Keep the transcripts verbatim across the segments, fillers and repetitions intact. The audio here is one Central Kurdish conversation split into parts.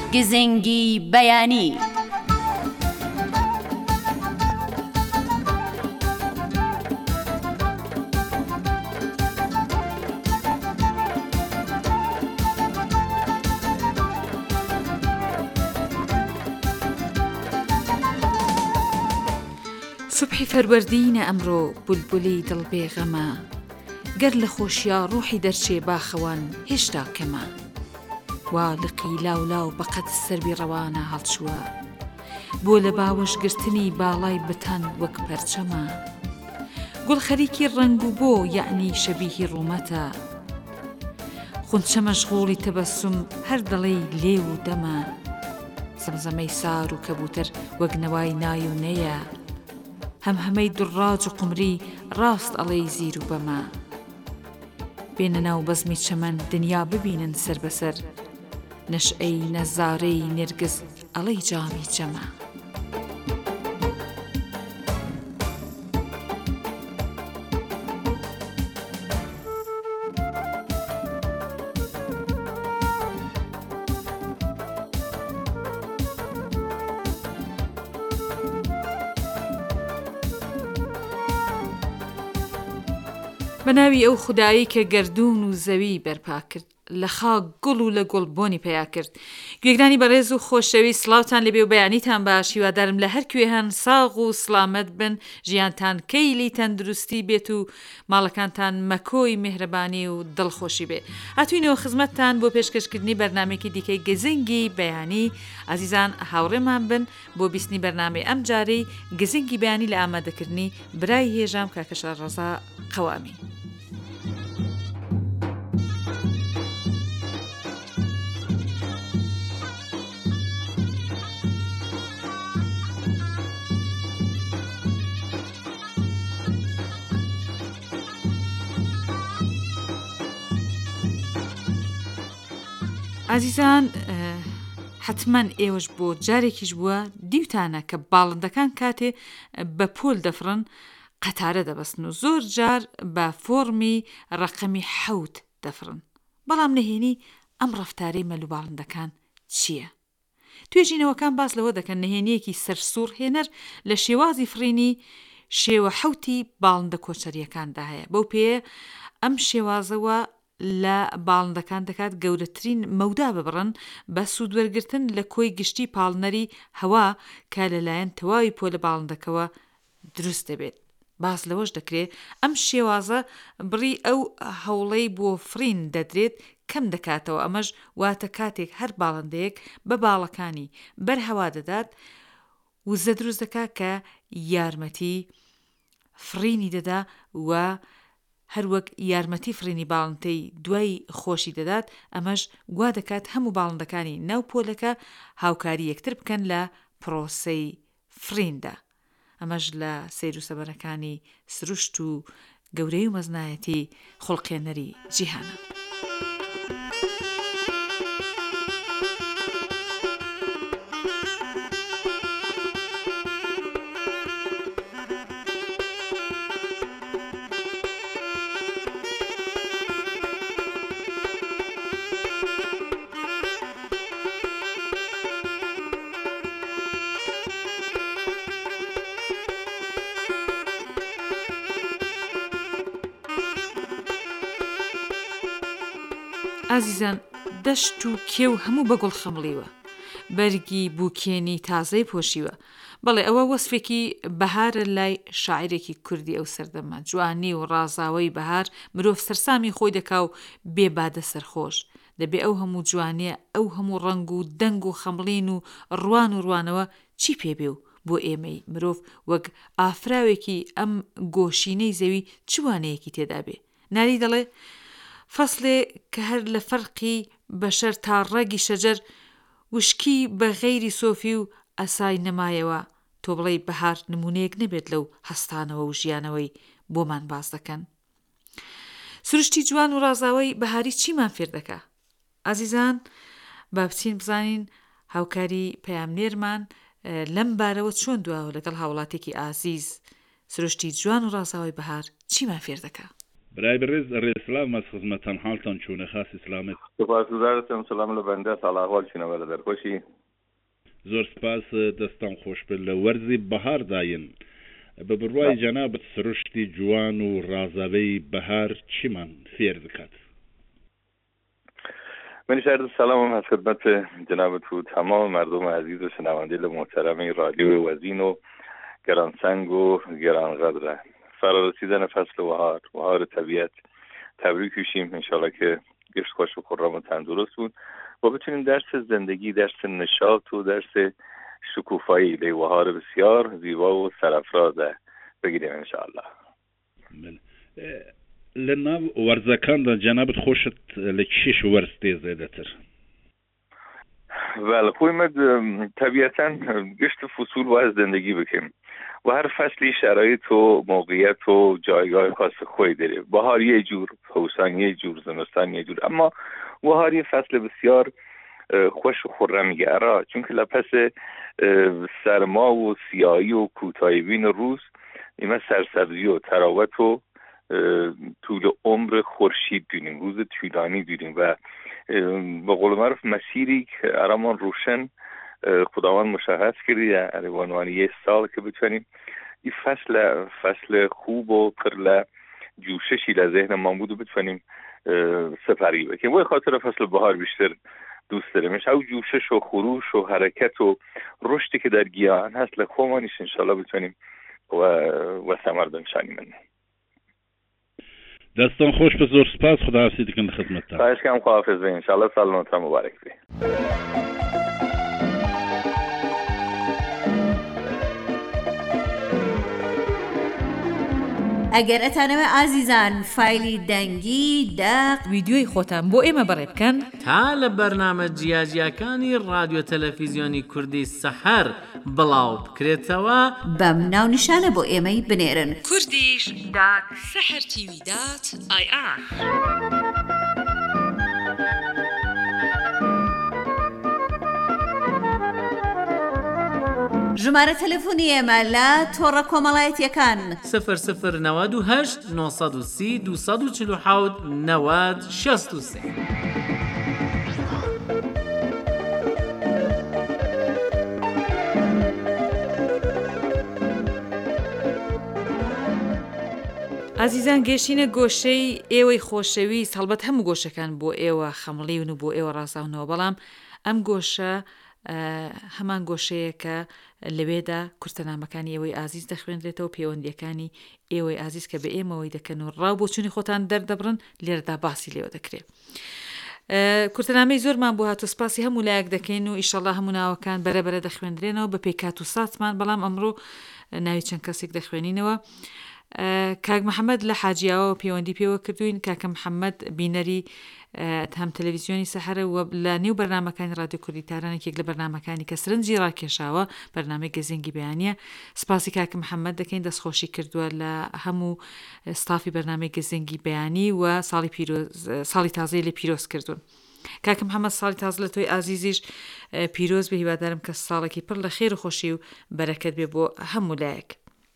گزنگی بەیانی. سوبحی فەروەردینە ئەمڕۆ بولبولی دڵ بێغەمە، گەر لە خۆشییا ڕوحی دەرچێ باخەوان هێشتا کەمە، وا لقی لاو لاو بەقەت سەروی ڕەوانە هەڵچووە، بۆ لە باوەشگرتنی باڵای بتان وەک پەرچەمە، گوڵ خەریکی ڕنگ و بۆ یعنی شەبیهی ڕوومەتە، خونچە مەشغوڵی تەبەسوم هەر دەڵێی لێ و دەمە، زەمزەمەی سار و کەبوتەر وەک نەوای نای و نەیە، هەم هەمەی دوڕاج و قمری ڕاست ئەڵێی زیر و بەمە، بێنە ناو بەزمی چەمەن دنیا ببینن سەر بەسەر، نەشئەی نەزارەی نێرگز ئەڵێی جامی جەمە. بەناوی ئەو خودایی کە گەردوون و زەوی بەرپا کرد، لە خاک گوڵ و لە گوڵ بۆنی پەیا کرد. گوێگرانی بەڕێز و خۆشەوی سڵاوتان لەبێ و بەیانیتان باش، هیوادارم لە هەر کوێ هەن ساغ و سڵامەت بن، ژیانتان کەیلی تەندروستی بێت و ماڵەکانتان مەکۆی میهرەبانی و دڵخۆشی بێ. هاتووینەوە خزمەتتان بۆ پێشکەشکردنی بەرنامێکی دیکەی گزنگی بەیانی. عزیزان هاوڕێمان بن بۆ بیستنی بەرنامەی ئەم جارەی گزنگی بەیانی لە ئامادەکردنی برای هێژام کاکە شەڕەزا قەوامی. عزیزان حتمما ئێوەش بۆ جارێکیش بووە دیوتانە کە باڵندەکان کاتێ بە پۆل دەفرن قەتارە دەبەستن و زۆر جار بە فۆرمی ڕەقەمی حەوت دەفرن. بەڵام نهێنی ئەم ڕەفتارەی مەلوو باڵندەکان چییە؟ توێژینەوەکان باس لەوە دەکەن نهێنیەکی سەرسوور هێنەر لە شێوازی فرینی شێوە حەوتی باڵندە کۆچەریەکاندا هەیە. بەو پێ ئەم شێوازەوە لە باڵندەکان دەکات گەورەترین مەودا ببڕن بە سوودوەرگرتن لە کۆی گشتی پاڵنەری هەوا کە لەلایەن تەواوی پۆلە باڵندەکەوە دروست دەبێت. باس لەوەش دەکرێت ئەم شێوازە بڕی ئەو هەوڵەی بۆ فرین دەدرێت کەم دەکاتەوە. ئەمەش واتە کاتێک هەر باڵندەیەک بە باڵەکانی بەرهەوا دەدات وزە دروست دەکات کە یارمەتی فرینی دەدا و هەروەک یارمەتی فرینی باڵندەی دوای خۆشی دەدات. ئەمەش گوا دەکات هەموو باڵندەکانی ناو پۆلەکە هاوکاری یەکتر بکەن لە پرۆسەی فریندا. ئەمەش لە سەیر و سەبەرەکانی سروشت و گەورەی و مەزنایەتی خوڵقێنەری جیهانە. عزیزان دەشت و کێو هەموو بەگوڵ خەمڵیوە، بەرگی بووکێنی تازەی پۆشیوە. بەڵێ ئەوە وەسفێکی بەهارە لای شاعیرێکی کوردی ئەو سەردەما. جوانی و ڕازاوەی بەهار مرۆڤ سەرسامی خۆی دەکا و بێبادە سەرخۆش دەبێ. ئەو هەموو جوانیە، ئەو هەموو ڕنگ و دەنگ و خەمڵین و ڕوان و ڕوانەوە چی پێبێ و بۆ ئێمەی مرۆڤ وەک ئافراوێکی ئەم گۆشینەی زەوی چوانەیەکی تێدا بێ. ناری دەڵێ فەسلێ کە هەر لە فەرقی بەشەر تا ڕەگی شەجەر وشکی بە غەیری سۆفی و ئەسای نەمایەوە، تۆ بڵێ بەهار نمونەیەک نەبێت لەو هەستانەوە و ژیانەوەی بۆمان باز دەکەن. سروشتی جوان و ڕازاوەی بەهاری چیمان فێر دەکا؟ عزیزان با بچین بزانین هاوکاری پەیامنێرمان لەم بارەوە چۆن دواوە لەگەڵ هاوڵاتێکی ئازیز سروشتی جوان و ڕازاوەی بەهار چیمان فێر دەکا؟ برای برز الاسلام از خدمتان حالتان چونه خاص اسلامت سپاسگزارم. سلام لبنده سال احوال چونه بله در خوشی زور سپاس دستان خوش بل ورزی بهار داین ببروای جنابت سرشتی جوان و رازاوی بهار چی من فیر دکات من شاید سلام از خدمت جنابت و تمام مردم عزیز و شنونده محترم رادیو وزین و گرانسنگ و گرانقدر. فرا رسیدن فصل بهار، بهار طبیعت، تبریک بشیم انشالله که گشت خوش و خرم و تندرست بود و بتونیم درس زندگی، درس نشاط و درس شکوفایی لی بهار بسیار زیبا و سرافراز بگیریم انشالله. لنا ورزکان دا جنابت خوشت لکشش ورستی زیده تر بله خوی مد طبیعتا گشت فصول باید زندگی بکنیم و هر فصلی شرایط و موقعیت و جایگاه خاص خوی داره. بهار یه جور، حوسان یه جور، زمستان یه جور، اما بهار یه فصل بسیار خوش و خرمیه ارا چون که لپس سرما و سیاهی و کوتاهی بین روز ایمه سرسبزی و تراوت و طول عمر خورشید بینیم، روز طولانی بینیم و با قول معروف مسیری که ارمان روشن خداوند مشخص کرده در عنوان یک سال که بتونیم این فصل فصل خوب و پر جوششی در ذهن ما بود و بتونیم سپری بکنیم. و خاطر فصل بهار بیشتر دوست داریم او جوشش و خروش و حرکت و رشدی که در گیاهان هست لخومانیش انشالله بتونیم و و ثمر بنشانیم. دستان خوش به زور سپاس خدا حافظی دکن خدمت تا خواهش کم خداحافظ بی انشالله سال نو مبارک بی. ئەگەر ئەتانەوە ئازیزان فایلی دەنگی داق ویدیۆی خۆتان بۆ ئێمە بەڕێ بکەن تا لە بەرنامە جیاجیەکانی رادیۆ تەلەڤیزیۆنی کوردی سەحەر بڵاو بکرێتەوە بەم ناونیشانە بۆ ئێمەی بنێرن کوردیش دات سەحەر تیوی دات ئای ئار ژمارە تەلەفۆنی ئێمە لە تۆڕە کۆمەڵایەتیەکان سفر سفر نەوەد و هەشت نۆسەد و سی دووسەد و چل و حەوت نەوەد شەست و سێ. ئازیزان گەشتینە گۆشەی ئێوەی خۆشەویست هەڵبەت هەموو گۆشەکان بۆ ئێوە خەمڵیون و بۆ ئێوە ڕازاونەوە بەڵام ئەم گۆشە هەمان گۆشەیە کە لەوێدا کورتەنامەکانی ئێوەی ئازیز دەخوێنرێتەوە پەیوەندیەکانی ئێوەی ئازیز کە بە ئێمەوەی دەکەن و ڕاو بۆچوونی خۆتان دەردەبڕن لێرەدا باسی لێوە دەکرێت. کورتەنامەی زۆرمان بۆ هاتو سپاسی هەموو لایەک دەکەین و ئیشەڵا هەموو ناوەکان بەرەبەرە دەخوێندرێنەوە بە پێکات و ساتمان بەڵام ئەمڕۆ ناوی چەند کەسێک دەخوێنینەوە. کاک محەممەد لە حاجیاوە پەیوەندی پێوە کردوین کاکە محەممەد بینەری هەم تەلەڤیزیۆنی سەحەرە و لە نێو بەرنامەکانی رادیۆ کوردی تارانێکێک لە بەرنامەکانی کە سرنجی ڕاکێشاوە بەرنامەی گەزینگی بەیانیە. سپاسی کاکە محەممەد دەکەین دەستخۆشی کردووە لە هەموو ستافی بەرنامەی گەزینگی بەیانی و ساڵی ساڵی تازەی لێ پیرۆز کردوون. کاکە محەممەد ساڵی تاز لە تۆی ئازیزیش پیرۆز بە هیوادارم کە ساڵێکی پڕ لە خێر و خۆشی و بەرەکەت بێ بۆ هەموو لایەک.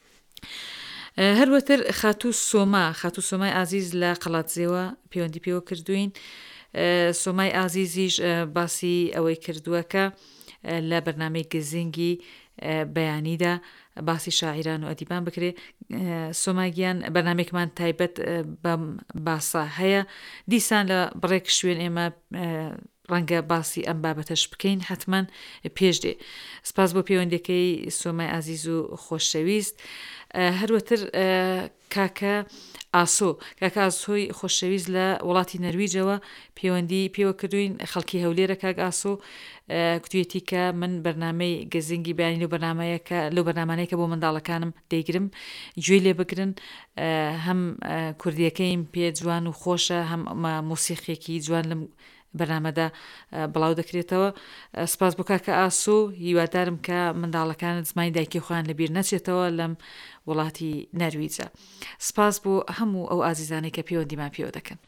هەروەتر خاتوو سۆما خاتوو سۆمای ئازیز لە قەڵاتزێوە پەیوەندی پێوە کردوین. سۆمای ئازیزیش باسی ئەوەی کردووە کە لە بەرنامەی گەزینگی بەیانیدا باسی شاعیران و ئەدیبان بکرێ. سۆماگیان بەرنامێکمان تایبەت بەم باسا هەیە دیسان لە بڕێک شوێن ئێمە ڕەنگە باسی ئەم بابەتەش بکەین حتمما پێش دێ. سپاس بۆ پەیوەندەکەی سۆمای ئازیز و خۆشەویست. هەروەتر کاکە ئاسۆ کاکە ئاسۆی خۆشەویست لە وڵاتی نەرویجەوە پەیوەندی پێوە کردوین خەڵکی هەولێرە کاک ئاسۆ کوتوێتی کە من بەرنامەی گەزینگی بەیانی لەو بەرنامەیەکە لەو بەرنامانەیەکە بۆ منداڵەکانم دەیگرم گوێی لێ بگرن هەم کوردیەکەیم پێ جوان و خۆشە هەم مۆسیقیەکی جوان لەم بەرنامەدا بڵاو دەکرێتەوە. سپاس بۆ کاکە ئاسۆ هیوادارم کە منداڵەکانت زمانی دایکی خۆیان لەبیر نەچێتەوە لەم وڵاتی نەرویجە. سپاس بۆ هەموو ئەو ئازیزانەی کە پەیوەندیمان پێوە دەکەن.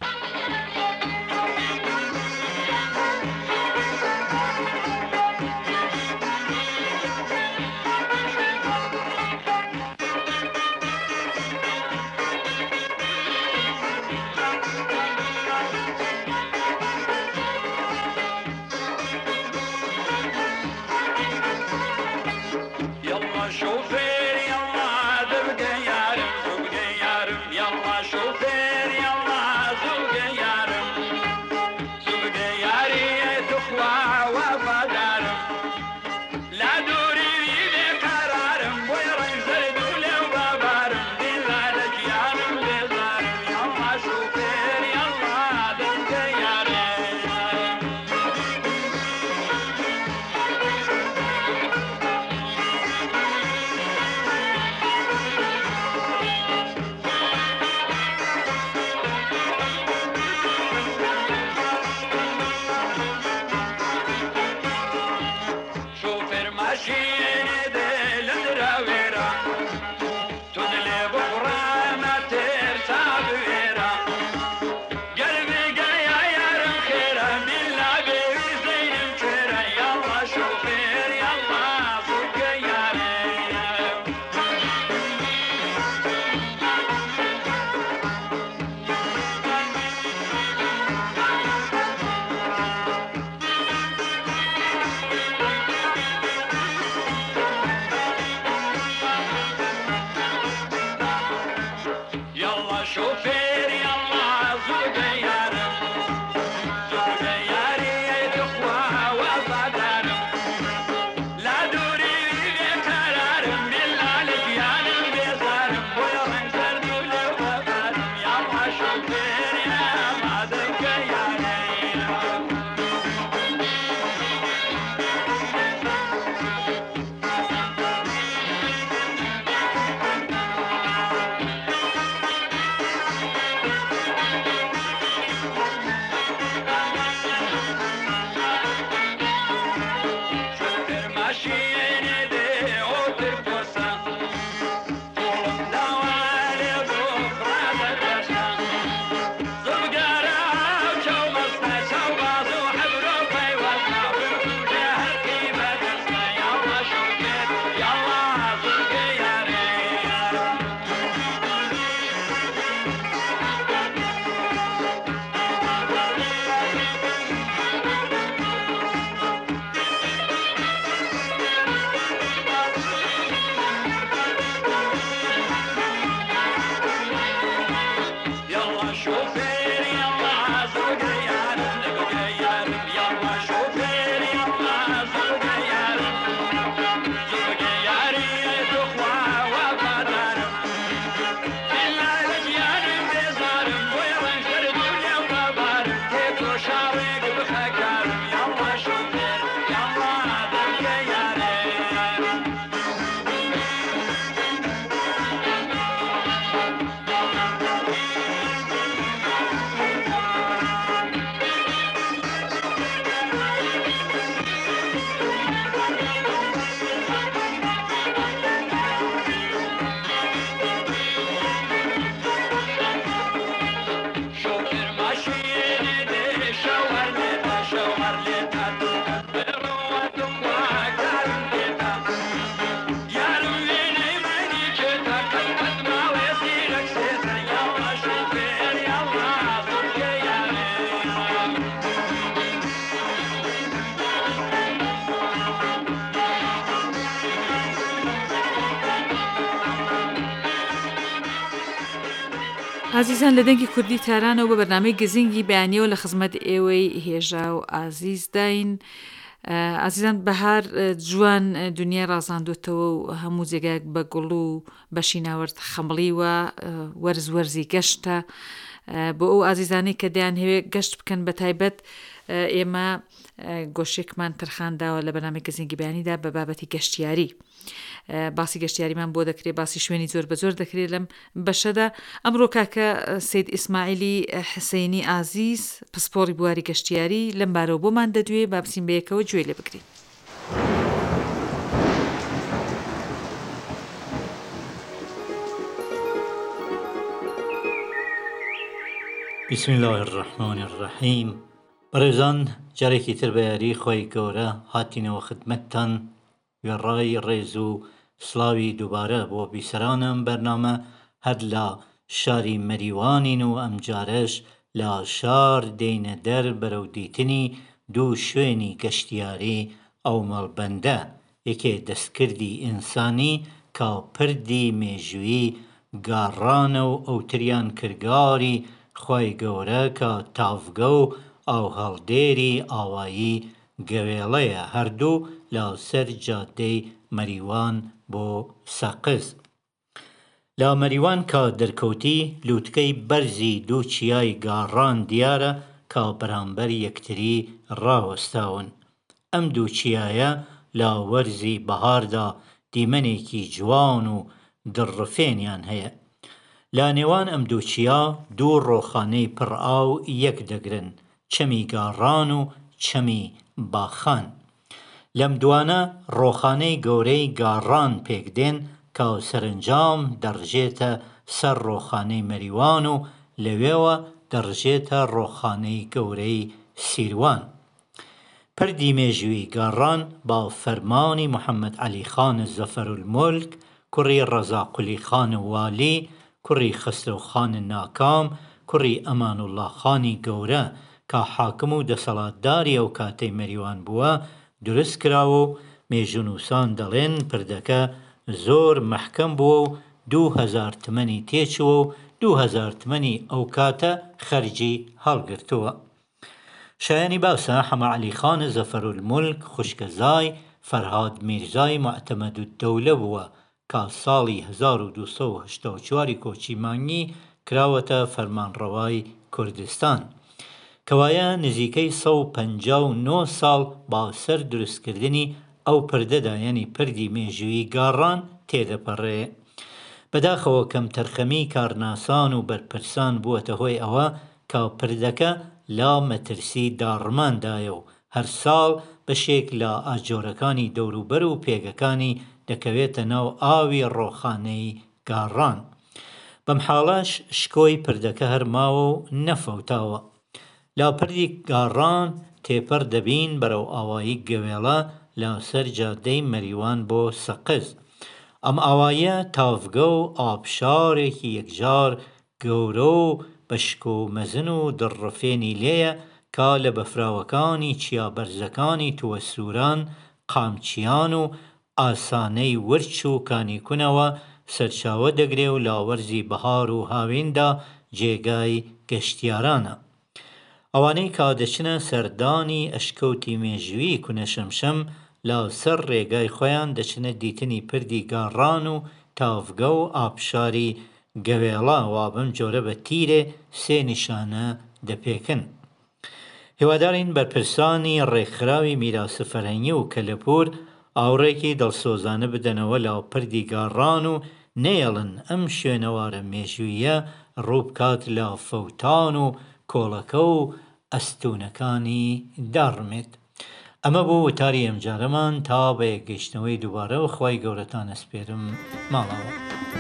عزیزان لە دەنگی کوردی تارانەوە بە بەرنامەی گزینگی بەیانیەوە لە خزمەت ئێوەی هێژا و ئازیز داین. ئازیزان بەهار جوان دنیا ڕازاندوتەوە و هەموو جێگایك بە گوڵ و بەشی ناوەرد خەمڵیوە وەرز وەرزی گەشتە. بۆ ئەو ئازیزانی کە دەیان هەوێ گەشت بکەن بە تایبەت ئێمە گۆشێکمان ترخانداوە لە بەرنامەی گزینگی بەیانیدا بە بابەتی گەشتیاری. باسی گەشتیاریمان بۆ دەکرێت، باسی شوێنی زۆر بە زۆر دەکرێت لەم بەشەدا. ئەمڕۆ کاکە سید ئیسماعیلی حسینی ئازیز پسپۆڕی بواری گەشتیاری لەم بارەوە بۆمان دەدوێ، با بچین بەیەکەوە گوێ لێ بگرین. بسم الله الرحمن الرحیم. بەڕێزان، جارێکی تر بە یاری خۆی گەورە هاتینەوە خدمەتتان گەڕای ڕێز و سڵاوی دووبارە بۆ بیسەرانم بەرنامە هەر لە شاری مەریوانین و ئەمجارەش لە شار دێنە دەر بەرەو دیتنی دوو شوێنی گەشتیاری ئەو مەڵبەندە، یەکێ دەستکردی ئینسانی کە پردی مێژووی گاڕانە و ئەوتریان کردگاری خۆی گەورە کە تافگە و ئاو هەڵدێری ئاوایی گەوێڵەیە، هەردوو لە سەر جادەی مەریوان بۆ سەقز. لە مەریوان کە دەرکەوتی لووتکەی بەرزی دوو چیای گاڕان دیارە کە بەرامبەر یەکتری ڕاوەستاون. ئەم دوو چیایە لە وەرزی بەهاردا دیمەنێکی جوان و دڕفێنیان هەیە. لە نێوان ئەم دوو چیا دوو ڕۆخانەی پڕئاو یەک دەگرن، چەمی گاڕان و چەمی باخان. لەم دوانە ڕۆخانەی گەورەی گاڕان پێکدێن کە سەرنجام دەڕژێتە سەر ڕۆخانەی مەریوان و لەوێوە دەڕژێتە ڕۆخانەی گەورەی سیروان. پردی مێژووی گاڕان با فەرمانی محەممەد عەلی خان زەفەرولمولک کوڕی ڕەزاقولی خان والی کوڕی خسرۆ خان ناکام کوڕی ئەمانوڵڵا خانی گەورە کە حاکم و دەسەڵاتداری ئەو کاتەی مەریوان بووە دروست کراوە و مێژونووسان دەڵێن پردەکە زۆر مەحکەم بووە و دوو هەزار تمەنی تێچووە و دوو هەزار تمەنی ئەو کاتە خەرجی هەڵگرتووە. شایانی باسە حەمە عەلیخانە زەفەرولمولک خوشکەزای فەرهاد میرزای مەعتەمەدولدەولە بووە کە ساڵی هەزار و دووسەد و هەشتا و چواری کۆچی مانگی کراوەتە فەرمانڕەوای کوردستان کەوایە نزیکەی سە و پەنجا و نۆ ساڵ باوسەر دروستکردنی ئەو پردەدا یعنی پردی مێژووی گاڕان تێدەپەڕێ. بەداخەوە کەم تەرخەمی کارناسان و بەرپرسان بووەتە هۆی ئەوە کە پردەکە لا مەترسی داڕماندایە و هەر ساڵ بەشێک لە ئاجۆرەکانی دەوروبەر و پێگەکانی دەکەوێتە ناو ئاوی ڕۆخانەی گاڕان. بەم حاڵەش شکۆی پردەکە هەر ماوە و نەفەوتاوە. لاپردی گاڕان تێپەر دەبین بەرەو ئاوایی گەوێڵە لەسەر جادەی مەریوان بۆ سەقز. ئەم ئاوایە تافگە و ئابشارێکی یەکجار گەورە و بەشک و مەزن و دڕڕفێنی لێیە کا لە بەفراوەکانی چیابەرزەکانی تووە سووران، قامچیان و ئاسانەی ورچ و کانیکونەوە سەرچاوە دەگرێ و لاوەرزی بەهار و هاویندا جێگای گەشتیارانە. ئەوانەی کا دەچنە سەردانی ئەشکەوتی مێژووی کونەشەمشەم لاوسەر ڕێگای خۆیان دەچنە دیتنی پردی گاڕان و تافگە و ئابشاری گەوێڵە وا بەم جۆرە بە تیرێ سێ نیشانە دەپێکن. هیوادارین بەرپرسانی ڕێکخراوی میراسە فەرهەنگی و کەلەپور ئاوڕێکی دڵسۆزانە بدەنەوە لاو پردی گاڕان و نێڵن ئەم شوێنەوارە مێژوویە ڕووبکات لە فەوتان و کۆڵەکە و ئەستوونەکانی داڕمێت. ئەمە بوو وتاری ئەمجارەمان تا بە یەکگەیشتنەوەی دووبارە و خوای گەورەتان ئەسپێرم ماڵەوە.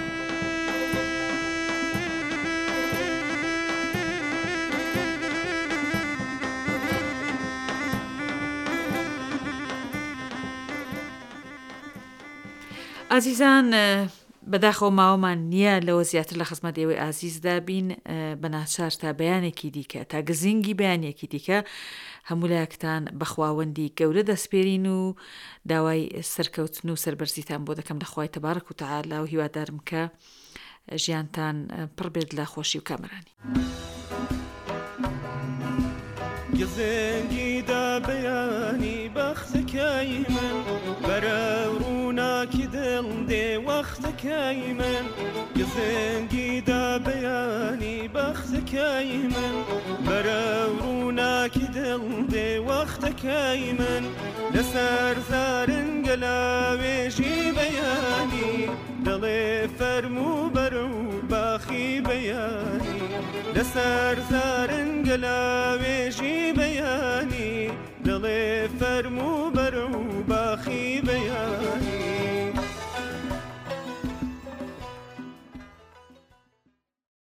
ئازیزان بەداخەوە ماوەمان نییە لەوە زیاتر لە خزمەت ئێوەی ئازیزدا بین بە ناچار تا بەیانێکی دیکە تا گزینگی بەیانێکی دیکە هەمولایەکتان بەخواوەندی گەورە دەسپێرین و داوای سەرکەوتن و سەربەرزیتان بۆ دەکەم لەخوای تەبارەک و تەعالا و هیوادارم کە ژیانتان پڕ بێت لە خۆشی و کامەرانی. گزنگیدا بەیانی بەختەکەی من بەرە ڕووناکی دڵ دێ وەختەکەی من گزنگیدا بەیانی بەختەکەی من بەرە ڕووناکی دڵ دێ وەختەکەی من لەسەر زارنگە لاوێژی بەیانی دڵێ فەرموو بەرە و باخی بەیانی لەسەر زارنگە لاوێژی بەیانی دڵێ فەرموو بەرە